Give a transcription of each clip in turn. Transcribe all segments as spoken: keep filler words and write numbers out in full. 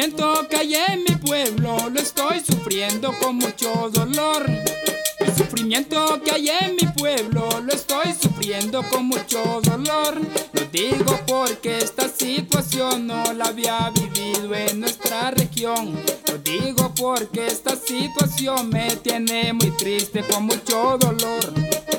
sufrimiento que hay en mi pueblo lo estoy sufriendo con mucho dolor. El sufrimiento que hay en mi pueblo lo estoy sufriendo con mucho dolor. Lo digo porque esta situación no la había vivido en nuestra región. Lo digo porque esta situación me tiene muy triste con mucho dolor.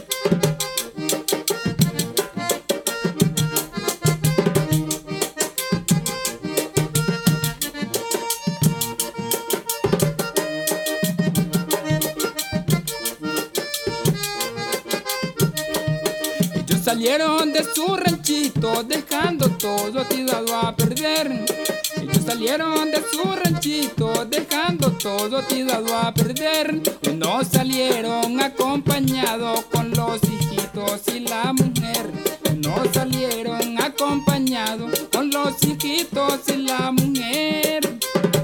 Salieron de su ranchito dejando todo tirado a perder. Ellos salieron de su ranchito dejando todo tirado a perder. Hoy no salieron acompañados con los hijitos y la mujer. Hoy no salieron acompañados con los hijitos y la mujer.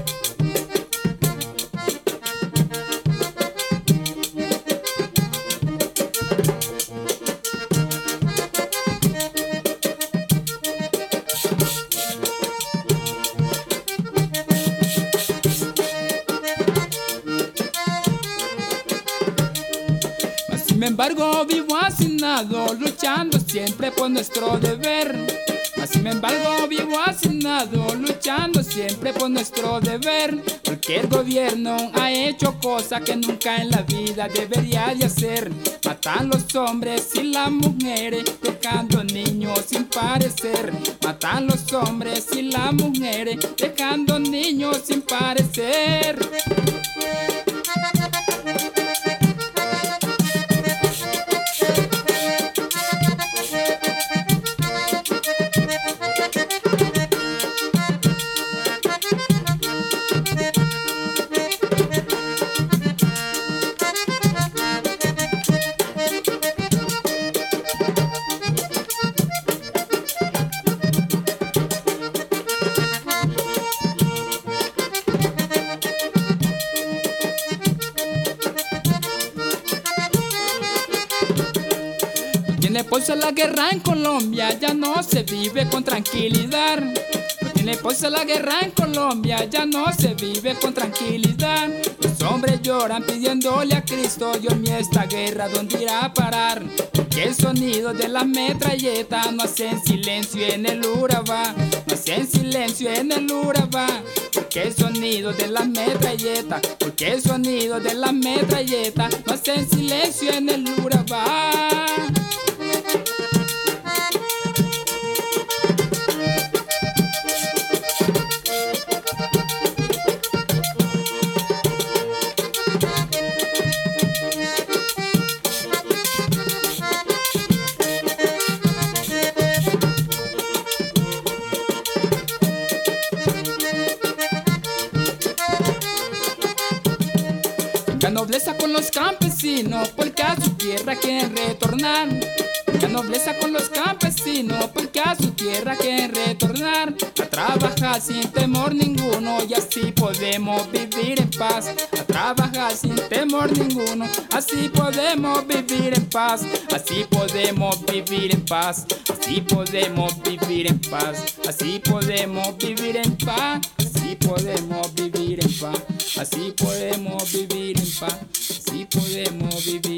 Sin embargo vivo hacinado, luchando siempre por nuestro deber. Mas sin embargo vivo hacinado, luchando siempre por nuestro deber. Porque el gobierno ha hecho cosas que nunca en la vida debería de hacer. Matan los hombres y las mujeres, dejando niños sin parecer. Matan los hombres y las mujeres, dejando niños sin parecer. No tiene pausa la guerra en Colombia, ya no se vive con tranquilidad. No tiene pausa la guerra en Colombia, ya no se vive con tranquilidad. Los hombres lloran pidiéndole a Cristo, Dios mío, esta guerra ¿dónde irá a parar? Porque el sonido de la metralleta no hacen silencio en el Urabá. No hacen silencio en el Urabá. Porque el sonido de la metralleta, porque el sonido de la metralleta no hacen silencio en el Urabá. La nobleza con los campesinos, porque a su tierra quieren retornar. La nobleza con los campesinos, porque a su tierra quieren retornar. A trabajar sin temor ninguno y así podemos vivir en paz. A trabajar sin temor ninguno, así podemos vivir en paz. Así podemos vivir en paz. Así podemos vivir en paz. Así podemos vivir en paz. Así podemos vivir en paz. Así podemos vivir en paz. Así podemos vivir.